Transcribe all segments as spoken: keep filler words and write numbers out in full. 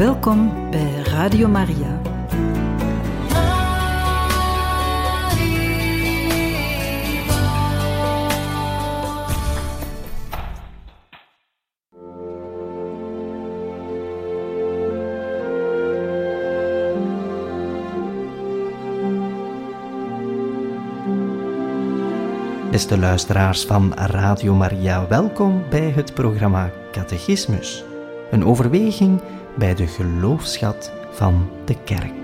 Welkom bij Radio Maria. Beste luisteraars van Radio Maria, welkom bij het programma Catechismus. Een overweging bij de geloofsschat van de Kerk.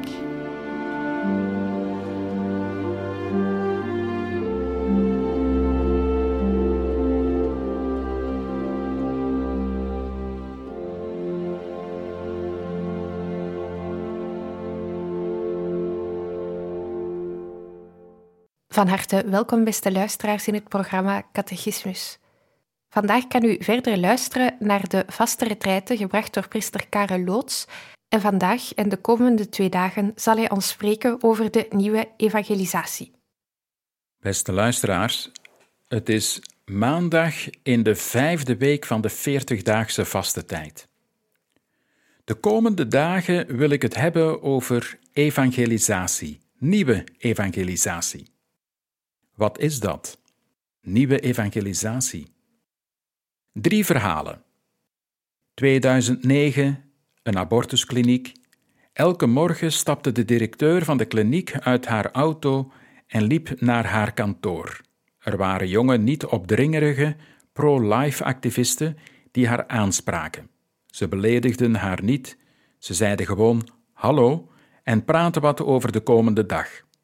Van harte welkom, beste luisteraars, in het programma Catechismus. Vandaag kan u verder luisteren naar de vaste retraite gebracht door priester Karel Loots. En vandaag en de komende twee dagen zal hij ons spreken over de nieuwe evangelisatie. Beste luisteraars, het is maandag in de vijfde week van de veertigdaagse vastentijd. De komende dagen wil ik het hebben over evangelisatie, nieuwe evangelisatie. Wat is dat? Nieuwe evangelisatie. Drie verhalen. tweeduizend negen, een abortuskliniek. Elke morgen stapte de directeur van de kliniek uit haar auto en liep naar haar kantoor. Er waren jonge, niet opdringerige, pro-life activisten die haar aanspraken. Ze beledigden haar niet, ze zeiden gewoon hallo en praten wat over de komende dag.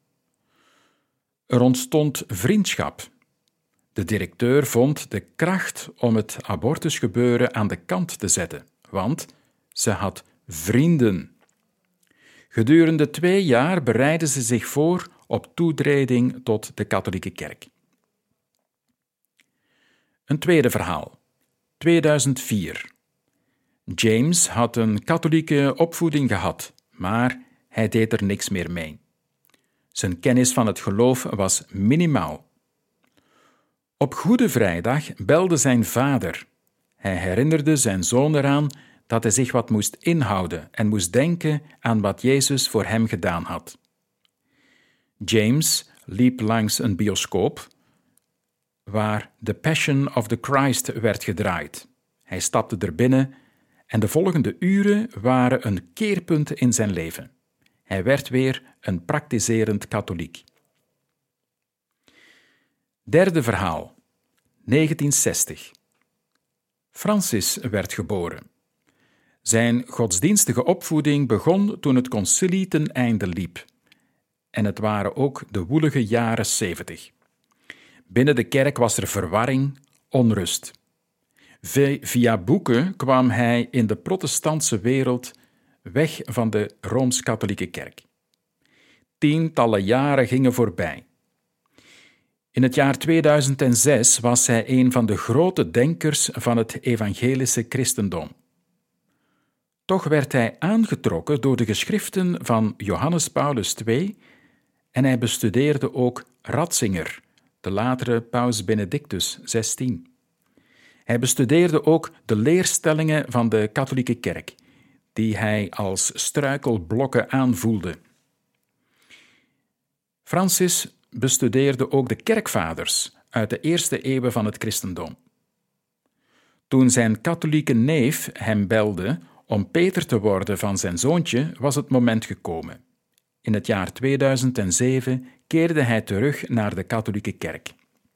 Er ontstond vriendschap. De directeur vond de kracht om het abortusgebeuren aan de kant te zetten, want ze had vrienden. Gedurende twee jaar bereidde ze zich voor op toetreding tot de katholieke kerk. Een tweede verhaal. tweeduizend vier. James had een katholieke opvoeding gehad, maar hij deed er niks meer mee. Zijn kennis van het geloof was minimaal. Op Goede Vrijdag belde zijn vader. Hij herinnerde zijn zoon eraan dat hij zich wat moest inhouden en moest denken aan wat Jezus voor hem gedaan had. James liep langs een bioscoop waar The Passion of the Christ werd gedraaid. Hij stapte er binnen en de volgende uren waren een keerpunt in zijn leven. Hij werd weer een praktiserend katholiek. Derde verhaal. negentienzestig. Francis werd geboren. Zijn godsdienstige opvoeding begon toen het concilie ten einde liep. En het waren ook de woelige jaren zeventig. Binnen de kerk was er verwarring, onrust. Via boeken kwam hij in de protestantse wereld weg van de Rooms-Katholieke Kerk. Tientallen jaren gingen voorbij. In het jaar tweeduizend zes was hij een van de grote denkers van het evangelische christendom. Toch werd hij aangetrokken door de geschriften van Johannes Paulus de Tweede en hij bestudeerde ook Ratzinger, de latere paus Benedictus de zestiende. Hij bestudeerde ook de leerstellingen van de katholieke kerk, die hij als struikelblokken aanvoelde. Francis bestudeerde ook de kerkvaders uit de eerste eeuwen van het christendom. Toen zijn katholieke neef hem belde om Peter te worden van zijn zoontje, was het moment gekomen. In het jaar tweeduizend zeven keerde hij terug naar de katholieke kerk.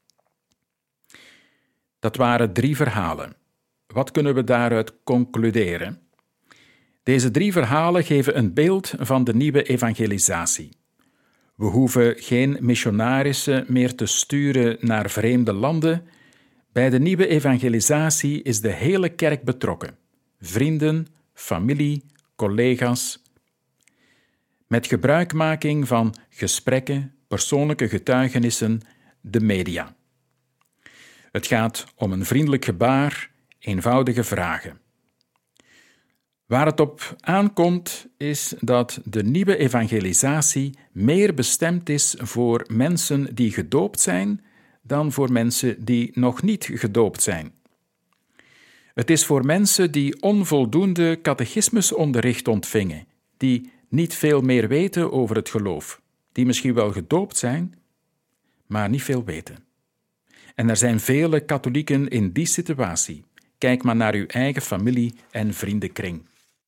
Dat waren drie verhalen. Wat kunnen we daaruit concluderen? Deze drie verhalen geven een beeld van de nieuwe evangelisatie. We hoeven geen missionarissen meer te sturen naar vreemde landen. Bij de nieuwe evangelisatie is de hele kerk betrokken. Vrienden, familie, collega's. Met gebruikmaking van gesprekken, persoonlijke getuigenissen, de media. Het gaat om een vriendelijk gebaar, eenvoudige vragen. Waar het op aankomt is dat de nieuwe evangelisatie meer bestemd is voor mensen die gedoopt zijn dan voor mensen die nog niet gedoopt zijn. Het is voor mensen die onvoldoende catechismusonderricht ontvingen, die niet veel meer weten over het geloof, die misschien wel gedoopt zijn, maar niet veel weten. En er zijn vele katholieken in die situatie. Kijk maar naar uw eigen familie- en vriendenkring.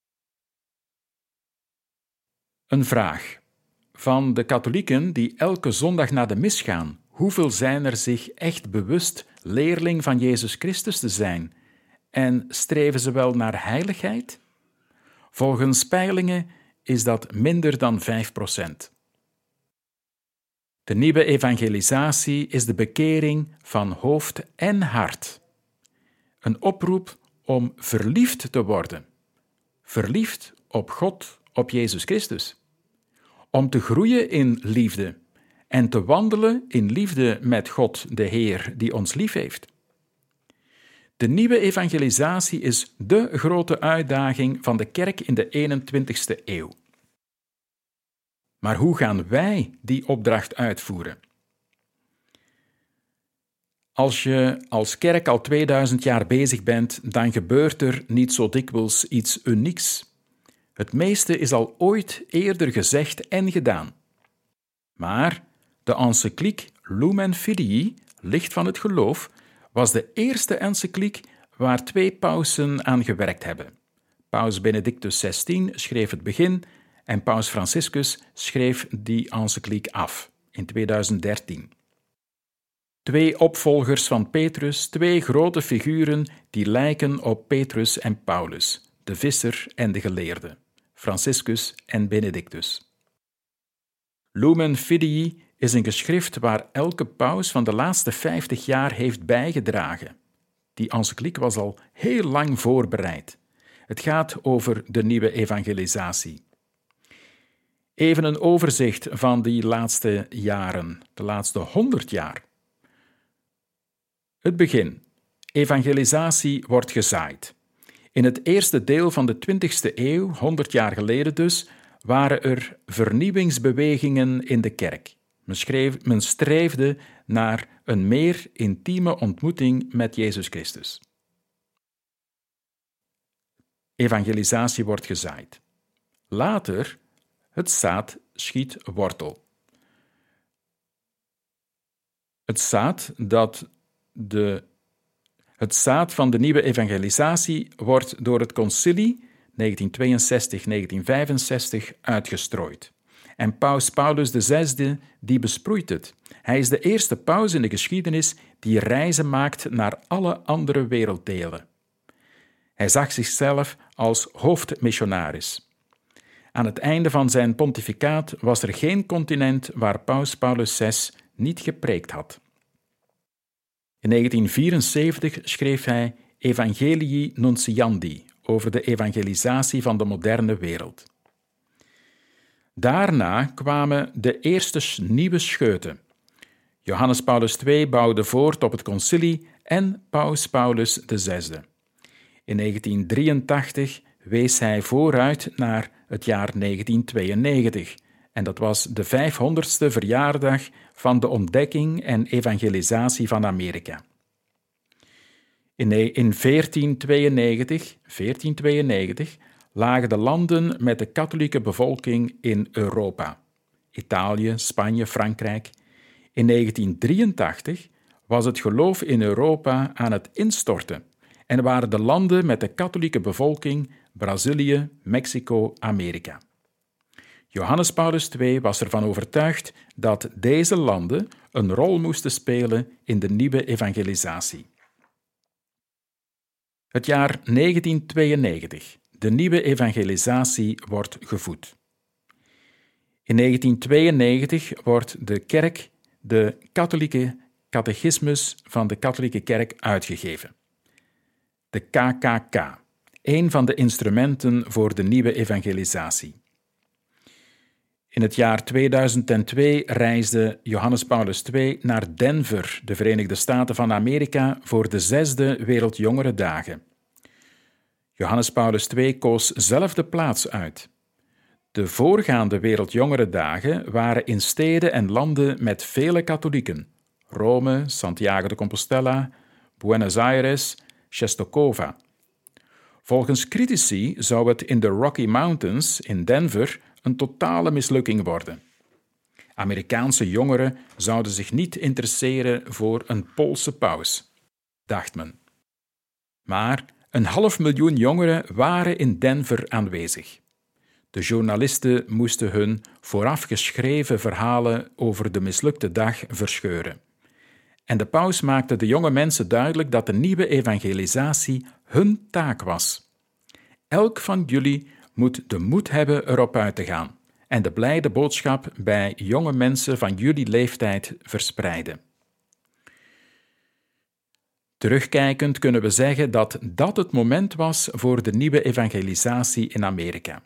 Een vraag. Van de katholieken die elke zondag naar de mis gaan, hoeveel zijn er zich echt bewust leerling van Jezus Christus te zijn? En streven ze wel naar heiligheid? Volgens peilingen is dat minder dan vijf procent. De nieuwe evangelisatie is de bekering van hoofd en hart. Een oproep om verliefd te worden. Verliefd op God, op Jezus Christus. Om te groeien in liefde en te wandelen in liefde met God, de Heer, die ons lief heeft. De nieuwe evangelisatie is dé grote uitdaging van de kerk in de eenentwintigste eeuw. Maar hoe gaan wij die opdracht uitvoeren? Als je als kerk al tweeduizend jaar bezig bent, dan gebeurt er niet zo dikwijls iets unieks. Het meeste is al ooit eerder gezegd en gedaan. Maar de encycliek Lumen Fidei, Licht van het Geloof, was de eerste encycliek waar twee pausen aan gewerkt hebben. Paus Benedictus zestien schreef het begin en Paus Franciscus schreef die encycliek af in tweeduizend dertien. Twee opvolgers van Petrus, twee grote figuren die lijken op Petrus en Paulus, de visser en de geleerde, Franciscus en Benedictus. Lumen Fidei is een geschrift waar elke paus van de laatste vijftig jaar heeft bijgedragen. Die encycliek was al heel lang voorbereid. Het gaat over de nieuwe evangelisatie. Even een overzicht van die laatste jaren, de laatste honderd jaar. Het begin. Evangelisatie wordt gezaaid. In het eerste deel van de twintigste eeuw, honderd jaar geleden dus, waren er vernieuwingsbewegingen in de kerk. Men, schreef, men streefde naar een meer intieme ontmoeting met Jezus Christus. Evangelisatie wordt gezaaid. Later, het zaad schiet wortel. Het zaad, dat de, het zaad van de nieuwe evangelisatie wordt door het concilie negentien tweeënzestig tot negentien vijfenzestig uitgestrooid. En paus Paulus de zesde die besproeit het. Hij is de eerste paus in de geschiedenis die reizen maakt naar alle andere werelddelen. Hij zag zichzelf als hoofdmissionaris. Aan het einde van zijn pontificaat was er geen continent waar paus Paulus de zesde niet gepreekt had. In negentien vierenzeventig schreef hij Evangelii Nuntiandi over de evangelisatie van de moderne wereld. Daarna kwamen de eerste nieuwe scheuten. Johannes Paulus de tweede bouwde voort op het concilie en paus Paulus de zesde. In negentien drieëntachtig wees hij vooruit naar het jaar negentien tweeënnegentig en dat was de vijfhonderdste verjaardag van de ontdekking en evangelisatie van Amerika. In veertien tweeënnegentig, veertien tweeënnegentig lagen de landen met de katholieke bevolking in Europa. Italië, Spanje, Frankrijk. In negentien drieëntachtig was het geloof in Europa aan het instorten en waren de landen met de katholieke bevolking Brazilië, Mexico, Amerika. Johannes Paulus de tweede was ervan overtuigd dat deze landen een rol moesten spelen in de nieuwe evangelisatie. Het jaar negentien tweeënnegentig. De nieuwe evangelisatie wordt gevoed. In negentien tweeënnegentig wordt de kerk de katholieke catechismus van de katholieke kerk uitgegeven. De K K K, een van de instrumenten voor de nieuwe evangelisatie. In het jaar tweeduizend twee reisde Johannes Paulus de tweede naar Denver, de Verenigde Staten van Amerika, voor de zesde Wereldjongerendagen. Johannes Paulus de tweede koos zelf de plaats uit. De voorgaande Wereldjongerendagen waren in steden en landen met vele katholieken: Rome, Santiago de Compostela, Buenos Aires, Czestochowa, Volgens critici zou het in de Rocky Mountains in Denver een totale mislukking worden. Amerikaanse jongeren zouden zich niet interesseren voor een Poolse paus, dacht men. Maar een half miljoen jongeren waren in Denver aanwezig. De journalisten moesten hun vooraf geschreven verhalen over de mislukte dag verscheuren. En de paus maakte de jonge mensen duidelijk dat de nieuwe evangelisatie hun taak was. Elk van jullie moet de moed hebben erop uit te gaan en de blijde boodschap bij jonge mensen van jullie leeftijd verspreiden. Terugkijkend kunnen we zeggen dat dat het moment was voor de nieuwe evangelisatie in Amerika.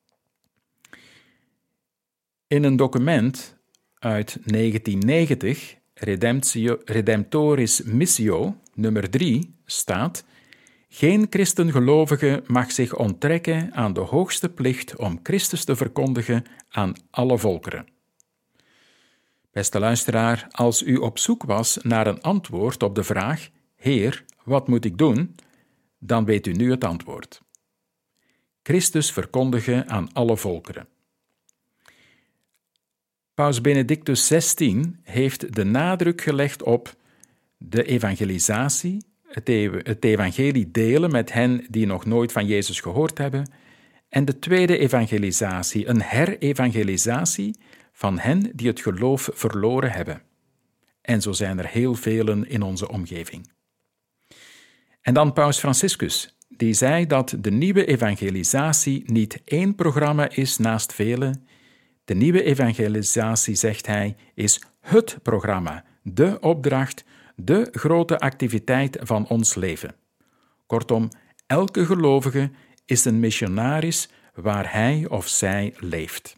In een document uit negentien negentig, Redemptio, Redemptoris Missio, nummer drie, staat: geen christengelovige mag zich onttrekken aan de hoogste plicht om Christus te verkondigen aan alle volkeren. Beste luisteraar, als u op zoek was naar een antwoord op de vraag: Heer, wat moet ik doen? Dan weet u nu het antwoord. Christus verkondigen aan alle volkeren. Paus Benedictus zestien heeft de nadruk gelegd op de evangelisatie, het, ev- het evangelie delen met hen die nog nooit van Jezus gehoord hebben, en de tweede evangelisatie, een herevangelisatie van hen die het geloof verloren hebben. En zo zijn er heel velen in onze omgeving. En dan Paus Franciscus, die zei dat de nieuwe evangelisatie niet één programma is naast vele. De nieuwe evangelisatie, zegt hij, is het programma, de opdracht, de grote activiteit van ons leven. Kortom, elke gelovige is een missionaris waar hij of zij leeft.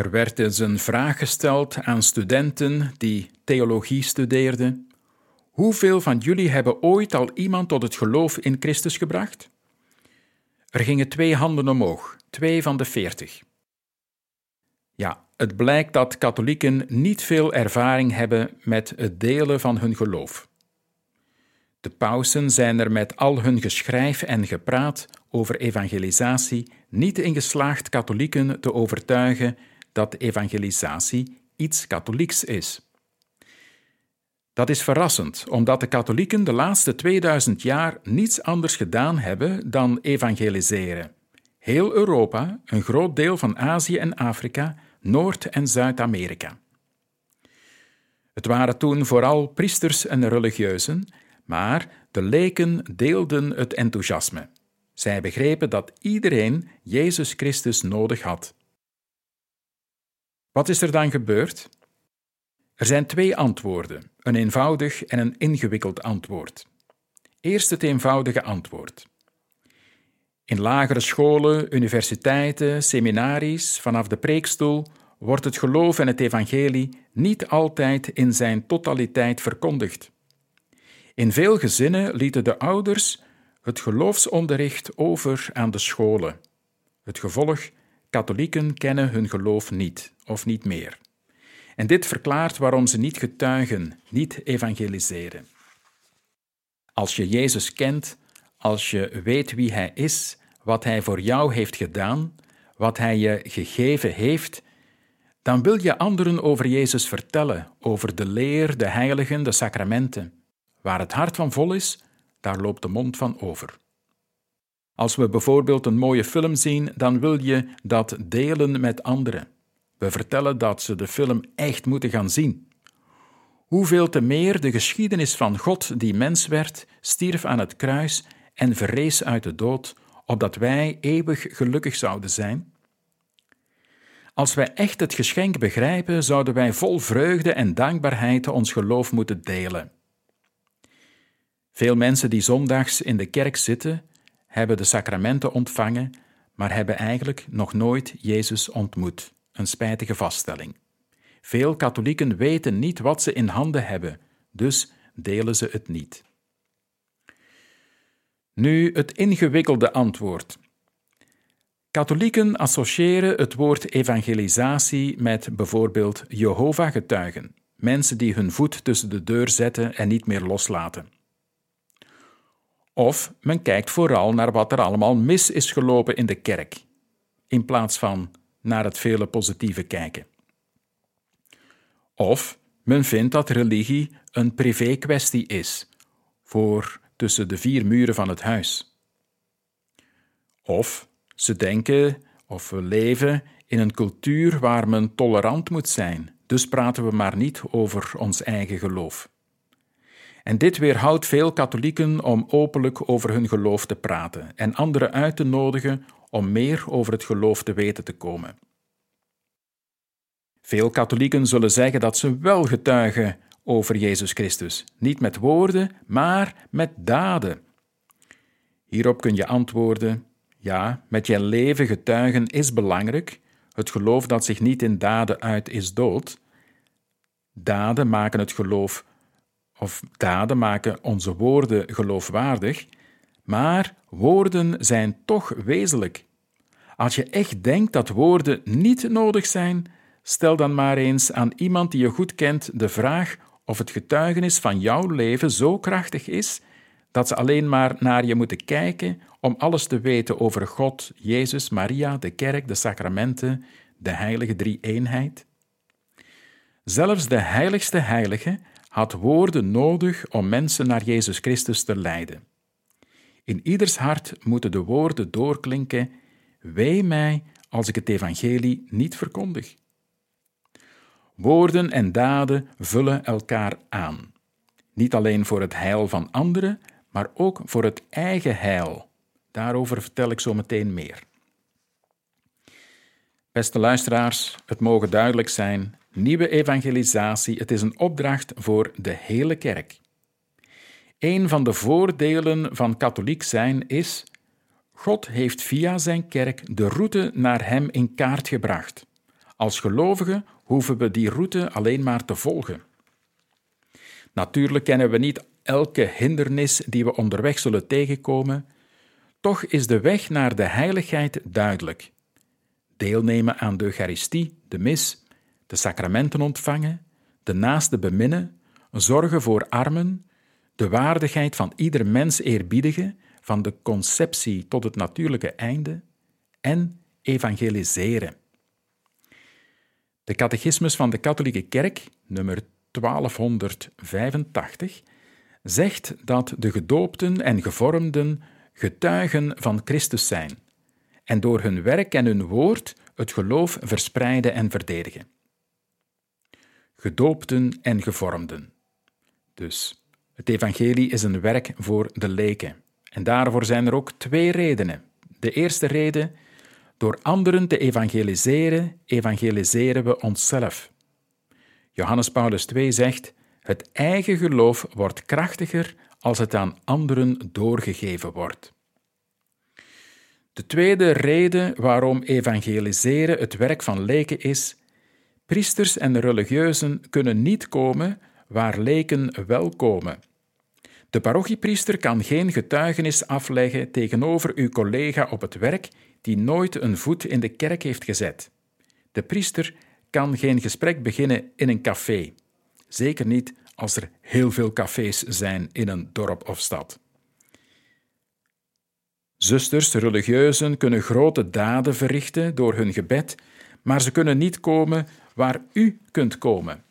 Er werd eens een vraag gesteld aan studenten die theologie studeerden. Hoeveel van jullie hebben ooit al iemand tot het geloof in Christus gebracht? Er gingen twee handen omhoog, twee van de veertig. Ja, het blijkt dat katholieken niet veel ervaring hebben met het delen van hun geloof. De pausen zijn er met al hun geschrijf en gepraat over evangelisatie niet in geslaagd katholieken te overtuigen dat evangelisatie iets katholieks is. Dat is verrassend, omdat de katholieken de laatste tweeduizend jaar niets anders gedaan hebben dan evangeliseren. Heel Europa, een groot deel van Azië en Afrika, Noord- en Zuid-Amerika. Het waren toen vooral priesters en religieuzen, maar de leken deelden het enthousiasme. Zij begrepen dat iedereen Jezus Christus nodig had. Wat is er dan gebeurd? Er zijn twee antwoorden, een eenvoudig en een ingewikkeld antwoord. Eerst het eenvoudige antwoord. In lagere scholen, universiteiten, seminaries, vanaf de preekstoel wordt het geloof en het evangelie niet altijd in zijn totaliteit verkondigd. In veel gezinnen lieten de ouders het geloofsonderricht over aan de scholen. Het gevolg, katholieken kennen hun geloof niet of niet meer. En dit verklaart waarom ze niet getuigen, niet evangeliseren. Als je Jezus kent, als je weet wie Hij is, wat Hij voor jou heeft gedaan, wat Hij je gegeven heeft, dan wil je anderen over Jezus vertellen, over de leer, de heiligen, de sacramenten. Waar het hart van vol is, daar loopt de mond van over. Als we bijvoorbeeld een mooie film zien, dan wil je dat delen met anderen. We vertellen dat ze de film echt moeten gaan zien. Hoeveel te meer de geschiedenis van God die mens werd, stierf aan het kruis en verrees uit de dood, opdat wij eeuwig gelukkig zouden zijn? Als wij echt het geschenk begrijpen, zouden wij vol vreugde en dankbaarheid ons geloof moeten delen. Veel mensen die zondags in de kerk zitten, hebben de sacramenten ontvangen, maar hebben eigenlijk nog nooit Jezus ontmoet. Een spijtige vaststelling. Veel katholieken weten niet wat ze in handen hebben, dus delen ze het niet. Nu het ingewikkelde antwoord. Katholieken associëren het woord evangelisatie met bijvoorbeeld Jehovah-getuigen, mensen die hun voet tussen de deur zetten en niet meer loslaten. Of men kijkt vooral naar wat er allemaal mis is gelopen in de kerk, in plaats van naar het vele positieve kijken. Of men vindt dat religie een privé-kwestie is, voor tussen de vier muren van het huis. Of ze denken of we leven in een cultuur waar men tolerant moet zijn, dus praten we maar niet over ons eigen geloof. En dit weerhoudt veel katholieken om openlijk over hun geloof te praten en anderen uit te nodigen om meer over het geloof te weten te komen. Veel katholieken zullen zeggen dat ze wel getuigen over Jezus Christus, niet met woorden, maar met daden. Hierop kun je antwoorden: ja, met je leven getuigen is belangrijk. Het geloof dat zich niet in daden uit is dood. Daden maken het geloof, of daden maken onze woorden geloofwaardig, maar woorden zijn toch wezenlijk. Als je echt denkt dat woorden niet nodig zijn, stel dan maar eens aan iemand die je goed kent de vraag of het getuigenis van jouw leven zo krachtig is dat ze alleen maar naar je moeten kijken om alles te weten over God, Jezus, Maria, de kerk, de sacramenten, de heilige drie-eenheid. Zelfs de heiligste heilige had woorden nodig om mensen naar Jezus Christus te leiden. In ieders hart moeten de woorden doorklinken: wee mij als ik het evangelie niet verkondig. Woorden en daden vullen elkaar aan. Niet alleen voor het heil van anderen, maar ook voor het eigen heil. Daarover vertel ik zo meteen meer. Beste luisteraars, het mogen duidelijk zijn: nieuwe evangelisatie, het is een opdracht voor de hele kerk. Een van de voordelen van katholiek zijn is: God heeft via zijn kerk de route naar hem in kaart gebracht. Als gelovigen hoeven we die route alleen maar te volgen. Natuurlijk kennen we niet elke hindernis die we onderweg zullen tegenkomen, toch is de weg naar de heiligheid duidelijk. Deelnemen aan de Eucharistie, de mis, de sacramenten ontvangen, de naaste beminnen, zorgen voor armen, de waardigheid van ieder mens eerbiedigen, van de conceptie tot het natuurlijke einde, en evangeliseren. De Catechismus van de Katholieke Kerk, nummer twaalfhonderdvijfentachtig, zegt dat de gedoopten en gevormden getuigen van Christus zijn en door hun werk en hun woord het geloof verspreiden en verdedigen. Gedoopten en gevormden. Dus het evangelie is een werk voor de leken. En daarvoor zijn er ook twee redenen. De eerste reden: door anderen te evangeliseren, evangeliseren we onszelf. Johannes Paulus twee zegt: het eigen geloof wordt krachtiger als het aan anderen doorgegeven wordt. De tweede reden waarom evangeliseren het werk van leken is: priesters en religieuzen kunnen niet komen waar leken wel komen. De parochiepriester kan geen getuigenis afleggen tegenover uw collega op het werk die nooit een voet in de kerk heeft gezet. De priester kan geen gesprek beginnen in een café. Zeker niet als er heel veel cafés zijn in een dorp of stad. Zusters, religieuzen kunnen grote daden verrichten door hun gebed, maar ze kunnen niet komen waar u kunt komen.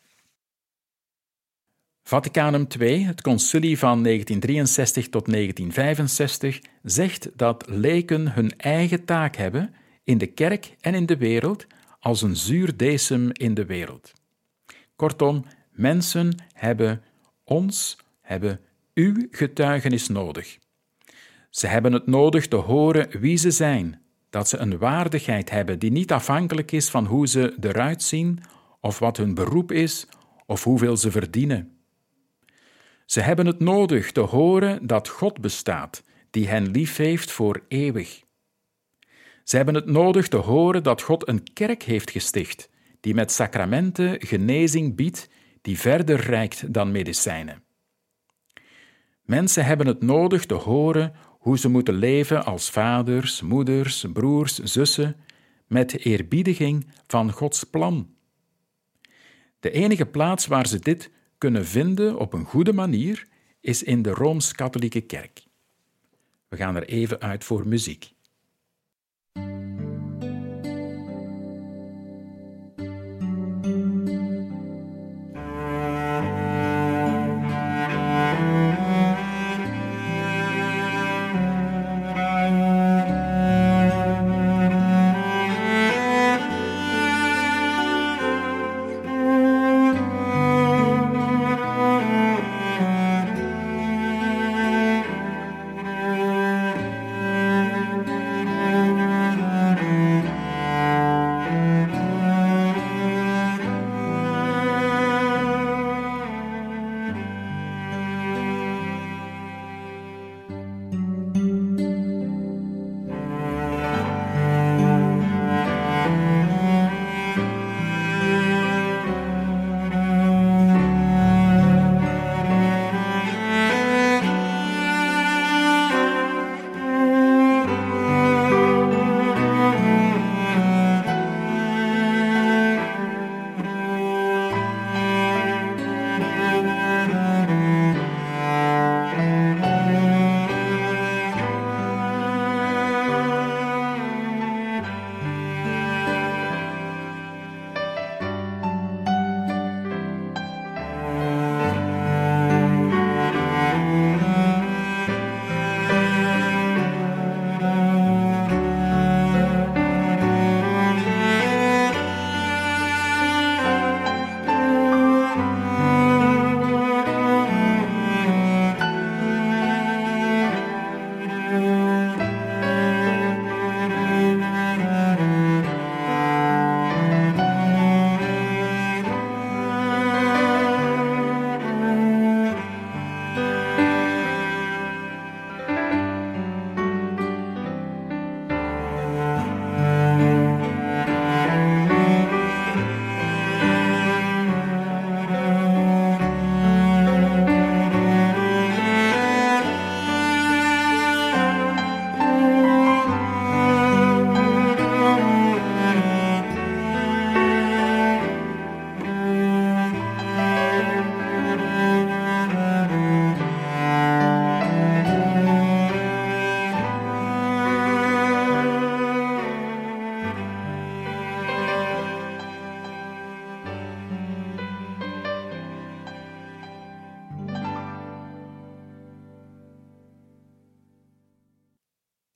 Vaticanum twee, het concilie van negentien drieënzestig tot negentien vijfenzestig, zegt dat leken hun eigen taak hebben in de kerk en in de wereld als een zuur decem in de wereld. Kortom, mensen hebben ons, hebben uw getuigenis nodig. Ze hebben het nodig te horen wie ze zijn, dat ze een waardigheid hebben die niet afhankelijk is van hoe ze eruit zien of wat hun beroep is of hoeveel ze verdienen. Ze hebben het nodig te horen dat God bestaat, die hen lief heeft voor eeuwig. Ze hebben het nodig te horen dat God een kerk heeft gesticht, die met sacramenten genezing biedt, die verder reikt dan medicijnen. Mensen hebben het nodig te horen hoe ze moeten leven als vaders, moeders, broers, zussen, met eerbiediging van Gods plan. De enige plaats waar ze dit kunnen vinden op een goede manier is in de Rooms-Katholieke Kerk. We gaan er even uit voor muziek. Thank you.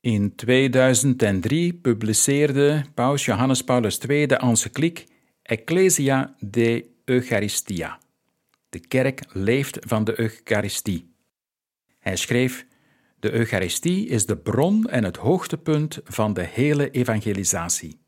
In tweeduizend drie publiceerde Paus Johannes Paulus tweede de encycliek Ecclesia de Eucharistia. De kerk leeft van de Eucharistie. Hij schreef: de Eucharistie is de bron en het hoogtepunt van de hele evangelisatie.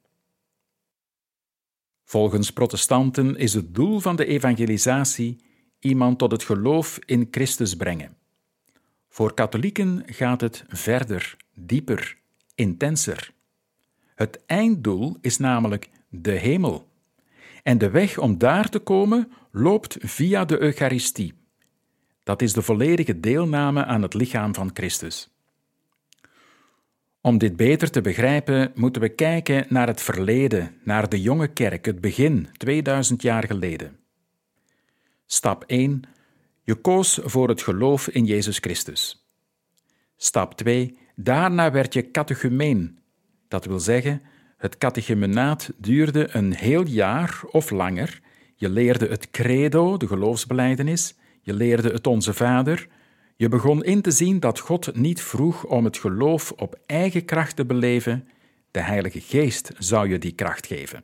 Volgens protestanten is het doel van de evangelisatie iemand tot het geloof in Christus brengen. Voor katholieken gaat het verder, dieper, intenser. Het einddoel is namelijk de hemel. En de weg om daar te komen loopt via de Eucharistie. Dat is de volledige deelname aan het lichaam van Christus. Om dit beter te begrijpen, moeten we kijken naar het verleden, naar de jonge kerk, het begin, tweeduizend jaar geleden. Stap één. Je koos voor het geloof in Jezus Christus. Stap twee. Daarna werd je catechumeen. Dat wil zeggen, het catechumenaat duurde een heel jaar of langer. Je leerde het credo, de geloofsbelijdenis. Je leerde het Onze Vader. Je begon in te zien dat God niet vroeg om het geloof op eigen kracht te beleven. De Heilige Geest zou je die kracht geven.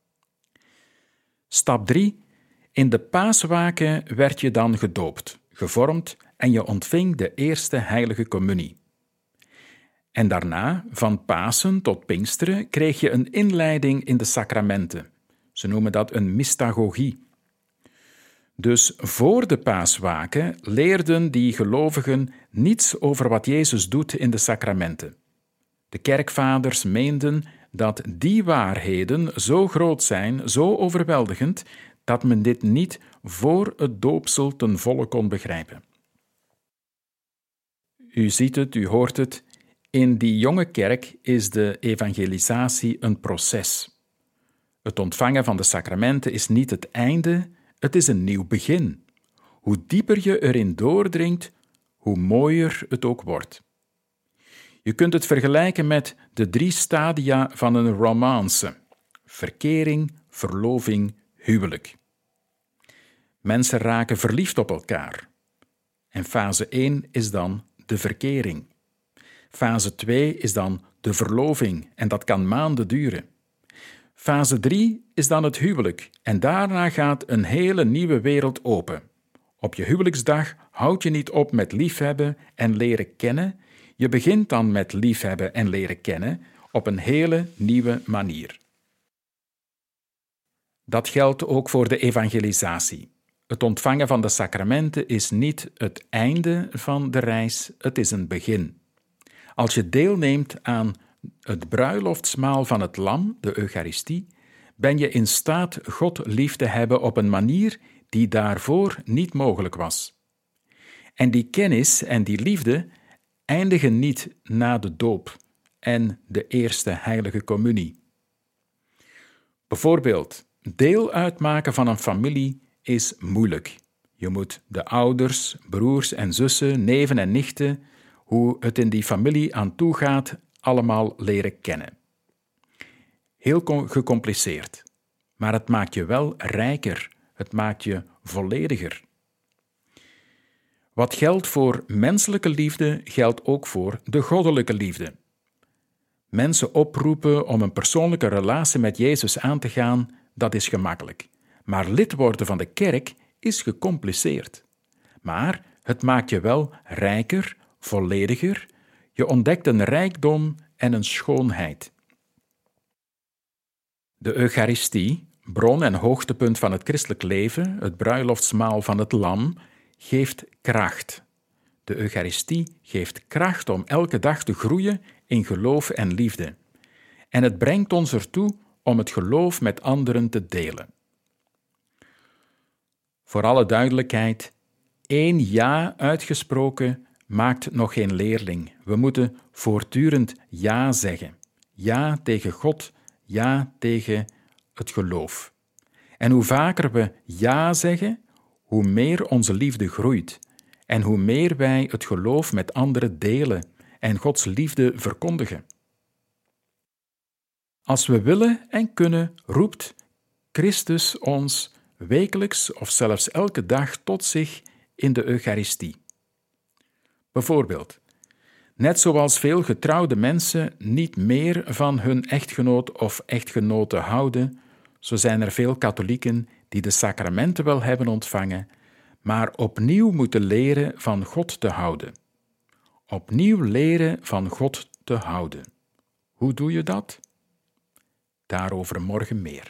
Stap drie. In de paaswaken werd je dan gedoopt, gevormd en je ontving de eerste heilige communie. En daarna, van Pasen tot Pinksteren, kreeg je een inleiding in de sacramenten. Ze noemen dat een mystagogie. Dus voor de paaswaken leerden die gelovigen niets over wat Jezus doet in de sacramenten. De kerkvaders meenden dat die waarheden zo groot zijn, zo overweldigend, dat men dit niet voor het doopsel ten volle kon begrijpen. U ziet het, u hoort het, in die jonge kerk is de evangelisatie een proces. Het ontvangen van de sacramenten is niet het einde, het is een nieuw begin. Hoe dieper je erin doordringt, hoe mooier het ook wordt. Je kunt het vergelijken met de drie stadia van een romance: verkering, verloving, huwelijk. Mensen raken verliefd op elkaar. En fase één is dan de verkering. Fase twee is dan de verloving en dat kan maanden duren. Fase drie is dan het huwelijk en daarna gaat een hele nieuwe wereld open. Op je huwelijksdag houd je niet op met liefhebben en leren kennen. Je begint dan met liefhebben en leren kennen op een hele nieuwe manier. Dat geldt ook voor de evangelisatie. Het ontvangen van de sacramenten is niet het einde van de reis, het is een begin. Als je deelneemt aan het bruiloftsmaal van het lam, de Eucharistie, ben je in staat God lief te hebben op een manier die daarvoor niet mogelijk was. En die kennis en die liefde eindigen niet na de doop en de eerste heilige communie. Bijvoorbeeld, deel uitmaken van een familie is moeilijk. Je moet de ouders, broers en zussen, neven en nichten, hoe het in die familie aan toe gaat, allemaal leren kennen. Heel gecompliceerd, maar het maakt je wel rijker, het maakt je vollediger. Wat geldt voor menselijke liefde, geldt ook voor de goddelijke liefde. Mensen oproepen om een persoonlijke relatie met Jezus aan te gaan, dat is gemakkelijk. Maar lid worden van de kerk is gecompliceerd. Maar het maakt je wel rijker, vollediger. Je ontdekt een rijkdom en een schoonheid. De Eucharistie, bron en hoogtepunt van het christelijk leven, het bruiloftsmaal van het lam, geeft kracht. De Eucharistie geeft kracht om elke dag te groeien in geloof en liefde. En het brengt ons ertoe om het geloof met anderen te delen. Voor alle duidelijkheid, één ja uitgesproken maakt nog geen leerling. We moeten voortdurend ja zeggen. Ja tegen God, ja tegen het geloof. En hoe vaker we ja zeggen, hoe meer onze liefde groeit en hoe meer wij het geloof met anderen delen en Gods liefde verkondigen. Als we willen en kunnen, roept Christus ons wekelijks of zelfs elke dag tot zich in de Eucharistie. Bijvoorbeeld, Net zoals veel getrouwde mensen niet meer van hun echtgenoot of echtgenote houden, zo zijn er veel katholieken die de sacramenten wel hebben ontvangen, maar opnieuw moeten leren van God te houden. Opnieuw leren van God te houden. Hoe doe je dat? Daarover morgen meer.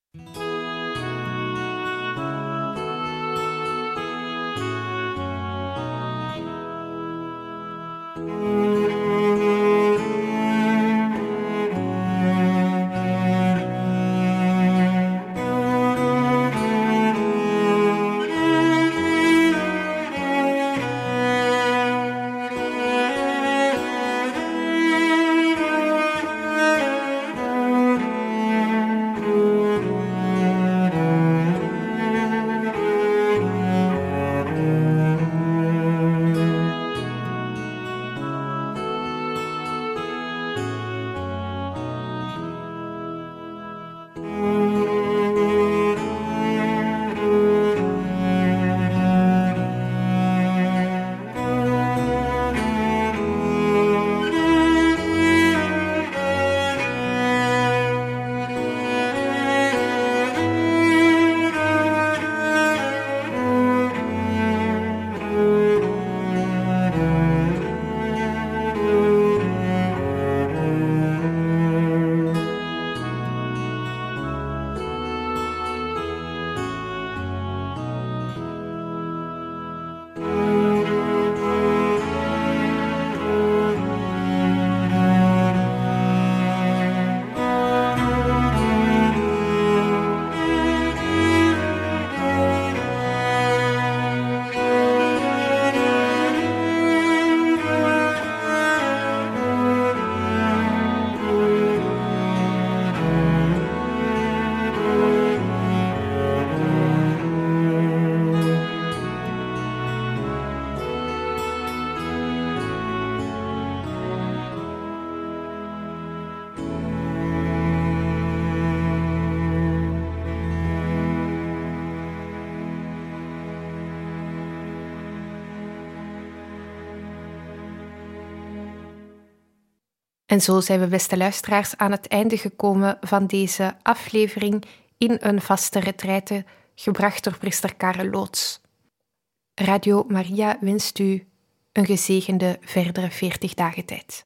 En zo zijn we, beste luisteraars, aan het einde gekomen van deze aflevering in een vaste retraite, gebracht door priester Karel Loots. Radio Maria wenst u een gezegende verdere veertig dagen tijd.